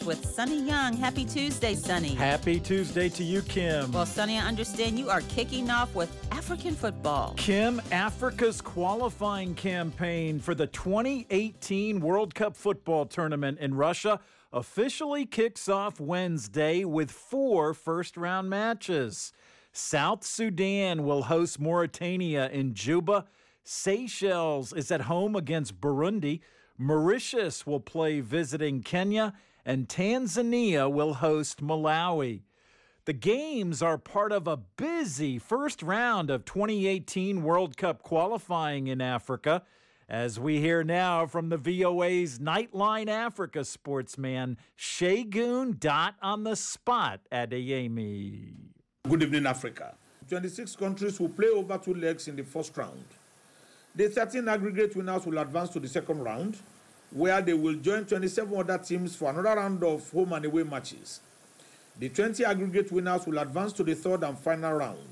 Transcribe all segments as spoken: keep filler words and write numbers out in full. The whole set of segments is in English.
with Sonny Young. Happy Tuesday, Sonny. Happy Tuesday to you, Kim. Well, Sonny, I understand you are kicking off with African football. Kim, Africa's qualifying campaign for the twenty eighteen World Cup football tournament in Russia officially kicks off Wednesday with four first-round matches. South Sudan will host Mauritania in Juba. Seychelles is at home against Burundi. Mauritius will play visiting Kenya, and Tanzania will host Malawi. The games are part of a busy first round of twenty eighteen World Cup qualifying in Africa, as we hear now from the V O A's Nightline Africa sportsman, Segun Dot on the spot at Adeyemi. Good evening, Africa. twenty-six countries will play over two legs in the first round. The thirteen aggregate winners will advance to the second round, where they will join twenty-seven other teams for another round of home and away matches. The twenty aggregate winners will advance to the third and final round.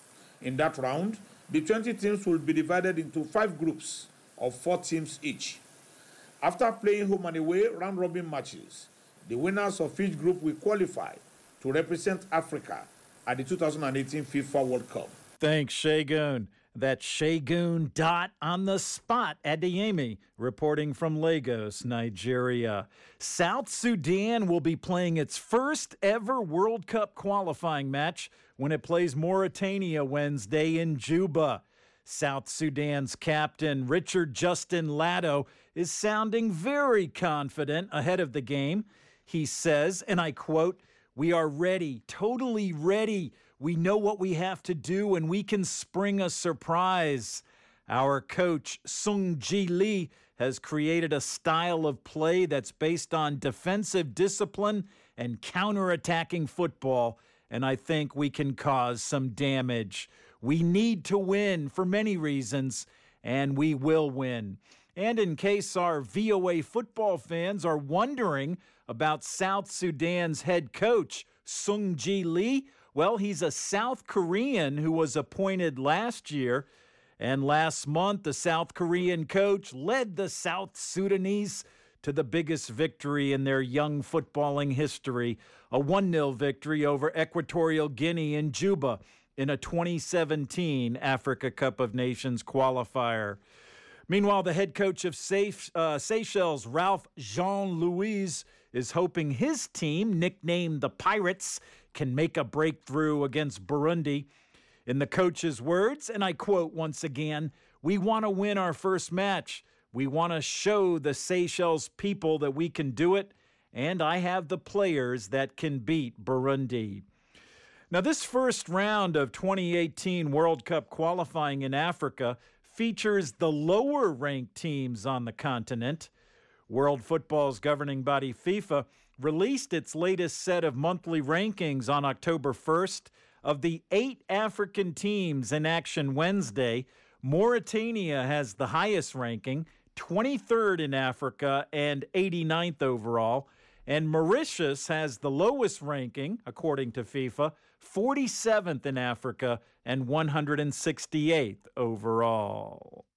In that round, the twenty teams will be divided into five groups of four teams each. After playing home and away round-robin matches, the winners of each group will qualify to represent Africa at the two thousand eighteen FIFA World Cup. Thanks, Segun. That's Segun Dot on the spot at Adeyemi, reporting from Lagos, Nigeria. South Sudan will be playing its first ever World Cup qualifying match when it plays Mauritania Wednesday in Juba. South Sudan's captain, Richard Justin Latto, is sounding very confident ahead of the game. He says, and I quote, "We are ready, totally ready. We know what we have to do, and we can spring a surprise." Our coach, Sung Ji Lee, has created a style of play that's based on defensive discipline and counterattacking football, and I think we can cause some damage. We need to win for many reasons, and we will win. And in case our V O A football fans are wondering about South Sudan's head coach, Sung Ji Lee, well, he's a South Korean who was appointed last year. And last month, the South Korean coach led the South Sudanese to the biggest victory in their young footballing history, a one nil victory over Equatorial Guinea in Juba in a twenty seventeen Africa Cup of Nations qualifier. Meanwhile, the head coach of uh, Seychelles, Ralph Jean-Louis, is hoping his team, nicknamed the Pirates, can make a breakthrough against Burundi. In the coach's words, and I quote once again, "We want to win our first match. We want to show the Seychelles people that we can do it, and I have the players that can beat Burundi." Now, this first round of twenty eighteen World Cup qualifying in Africa features the lower-ranked teams on the continent. World Football's governing body, FIFA, released its latest set of monthly rankings on October first. Of the eight African teams in action Wednesday, Mauritania has the highest ranking, twenty-third in Africa and eighty-ninth overall. And Mauritius has the lowest ranking, according to FIFA, forty-seventh in Africa and one hundred sixty-eighth overall.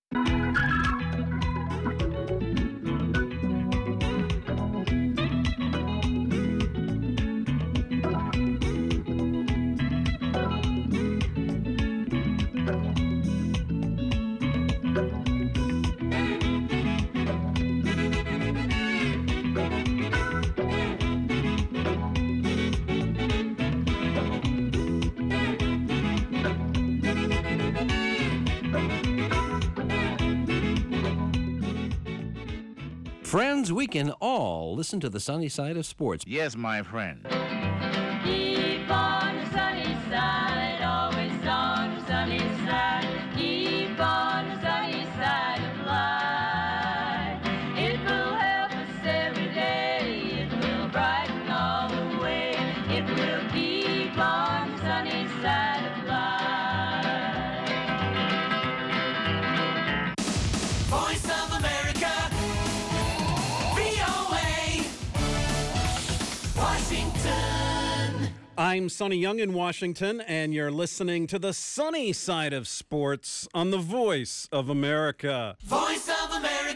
Friends, we can all listen to the sunny side of sports. Yes, my friend. Keep on the sunny side, always on the sunny side. Keep on the sunny side of life. It will help us every day. It will brighten all the way. It will keep on the sunny side of life. Voice of America. Washington. I'm Sonny Young in Washington, and you're listening to the sunny side of sports on the Voice of America. Voice of America.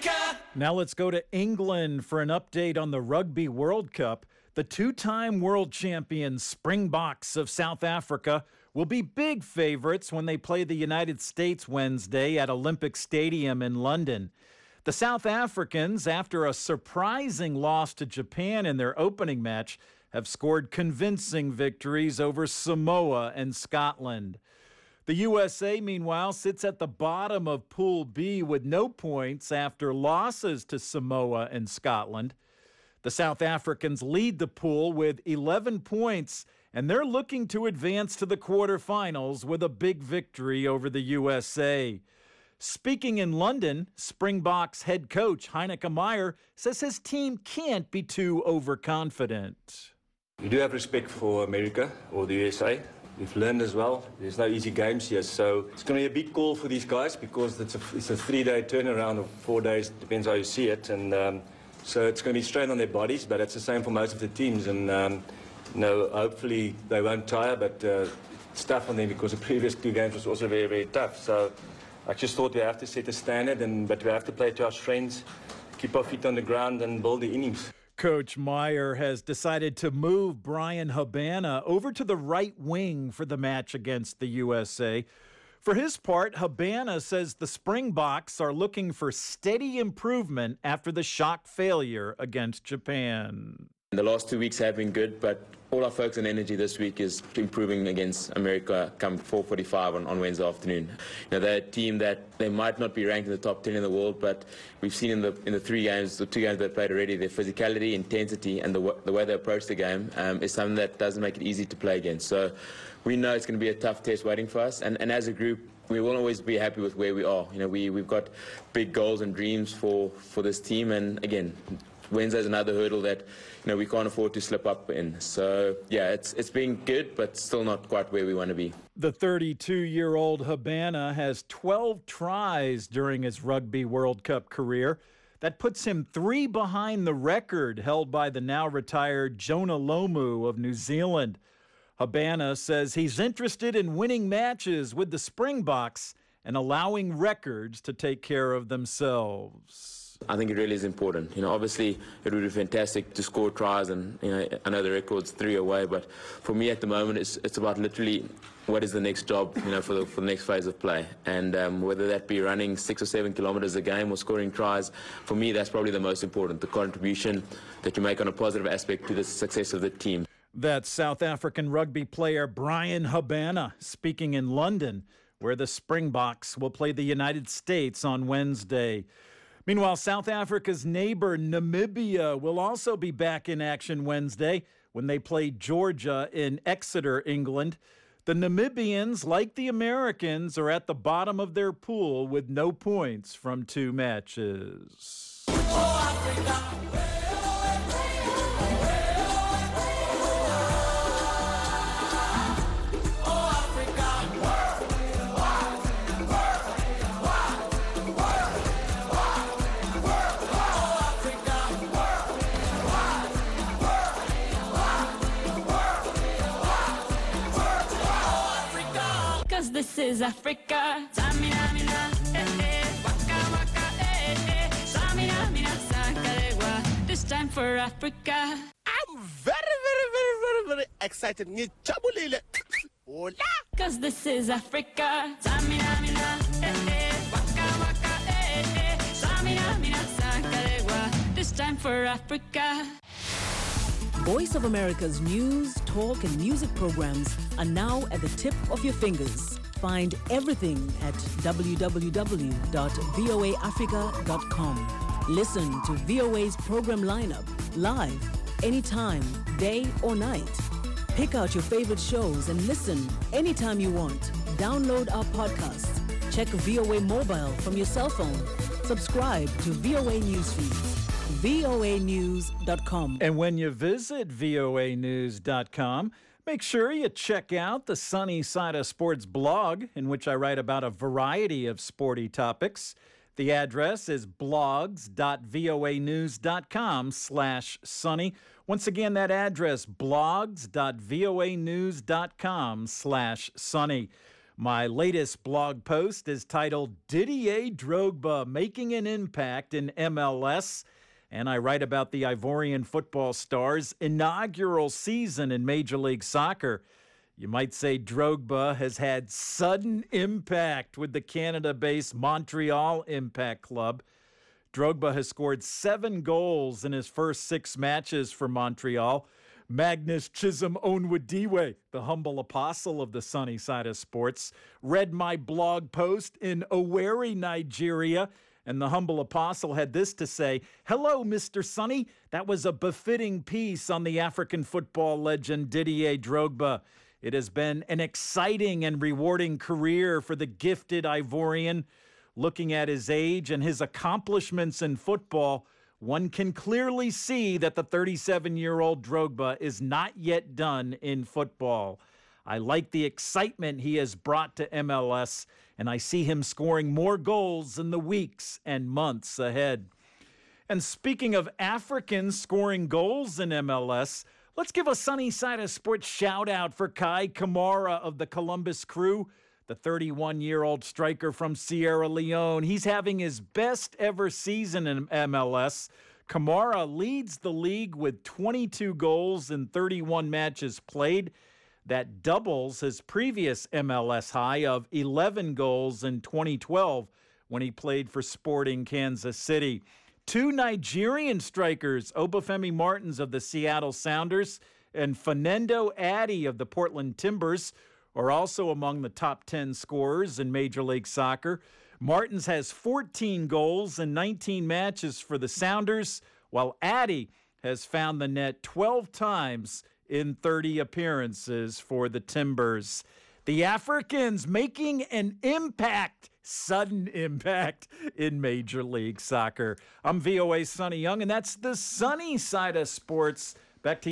America. Now let's go to England for an update on the Rugby World Cup. The two-time world champion Springboks of South Africa will be big favorites when they play the United States Wednesday at Olympic Stadium in London. The South Africans, after a surprising loss to Japan in their opening match, have scored convincing victories over Samoa and Scotland. The U S A, meanwhile, sits at the bottom of Pool B with no points after losses to Samoa and Scotland. The South Africans lead the pool with eleven points, and they're looking to advance to the quarterfinals with a big victory over the U S A. Speaking in London, Springboks head coach Heineke Meyer says his team can't be too overconfident. We do have respect for America or the U S A. We've learned as well, there's no easy games here, so it's going to be a big call for these guys because it's a, it's a three-day turnaround or four days, depends how you see it, and um, so it's going to be strain on their bodies, but it's the same for most of the teams, and um, you know, hopefully they won't tire, but uh, it's tough on them because the previous two games was also very, very tough. So I just thought we have to set a standard, and but we have to play to our strengths, keep our feet on the ground, and build the innings. Coach Meyer has decided to move Brian Habana over to the right wing for the match against the U S A. For his part, Habana says the Springboks are looking for steady improvement after the shock failure against Japan. The last two weeks have been good, but all our focus and energy this week is improving against America come four forty-five on, on Wednesday afternoon. You know, they're a team that they might not be ranked in the top ten in the world, but we've seen in the in the three games, the two games they've played already, their physicality, intensity, and the, w- the way they approach the game um, is something that doesn't make it easy to play against. So we know it's going to be a tough test waiting for us, and, and as a group, we won't always be happy with where we are. You know, we, we've got big goals and dreams for, for this team, and again, Wednesday's another hurdle that, you know, we can't afford to slip up in. So, yeah, it's it's been good, but still not quite where we want to be. The thirty-two-year-old Habana has twelve tries during his Rugby World Cup career. That puts him three behind the record held by the now-retired Jonah Lomu of New Zealand. Habana says he's interested in winning matches with the Springboks and allowing records to take care of themselves. I think it really is important. You know, obviously it would be fantastic to score tries, and you know, I know the record's three away, but for me at the moment, it's it's about literally what is the next job, you know, for the for the next phase of play, and um, whether that be running six or seven kilometres a game or scoring tries. For me, that's probably the most important. The contribution that you make on a positive aspect to the success of the team. That's South African rugby player Brian Habana speaking in London, where the Springboks will play the United States on Wednesday. Meanwhile, South Africa's neighbor Namibia will also be back in action Wednesday when they play Georgia in Exeter, England. The Namibians, like the Americans, are at the bottom of their pool with no points from two matches. This is Africa. Samina, mina, eh, eh. Waka, waka, eh, eh. Samina, mina, sakarewa. This time for Africa. I'm very, very, very, very, very excited. Ngijabulile. Hola. Cause this is Africa. Samina, mina, eh, eh. Waka, waka, eh, eh. Samina, mina, sakarewa. This time for Africa. Voice of America's news, talk, and music programs are now at the tip of your fingers. Find everything at w w w dot v o a africa dot com. Listen to V O A's program lineup live, anytime, day or night. Pick out your favorite shows and listen anytime you want. Download our podcasts. Check V O A mobile from your cell phone. Subscribe to V O A Newsfeeds. v o a news dot com. And when you visit v o a news dot com, make sure you check out the Sunny Side of Sports blog, in which I write about a variety of sporty topics. The address is blogs dot v o a news dot com slash sunny. Once again, that address, blogs dot v o a news dot com slash sunny. My latest blog post is titled Didier Drogba Making an Impact in M L S, and I write about the Ivorian football star's inaugural season in Major League Soccer. You might say Drogba has had sudden impact with the Canada-based Montreal Impact Club. Drogba has scored seven goals in his first six matches for Montreal. Magnus Chisholm Onwudiwe, the humble apostle of the sunny side of sports, read my blog post in Owerri, Nigeria, and the humble apostle had this to say: "Hello, Mister Sunny. That was a befitting piece on the African football legend Didier Drogba. It has been an exciting and rewarding career for the gifted Ivorian. Looking at his age and his accomplishments in football, one can clearly see that the thirty-seven-year-old Drogba is not yet done in football. I like the excitement he has brought to M L S, and I see him scoring more goals in the weeks and months ahead." And speaking of Africans scoring goals in M L S, let's give a Sunny Side of Sports shout-out for Kai Kamara of the Columbus Crew, the thirty-one-year-old striker from Sierra Leone. He's having his best ever season in M L S. Kamara leads the league with twenty-two goals in thirty-one matches played. That doubles his previous M L S high of eleven goals in twenty twelve when he played for Sporting Kansas City. Two Nigerian strikers, Obafemi Martins of the Seattle Sounders and Fernando Addy of the Portland Timbers, are also among the top ten scorers in Major League Soccer. Martins has fourteen goals in nineteen matches for the Sounders, while Addy has found the net twelve times in thirty appearances for the Timbers. The Africans making an impact, sudden impact in Major League Soccer. I'm V O A's Sonny Young, and that's the sunny side of sports. Back to you.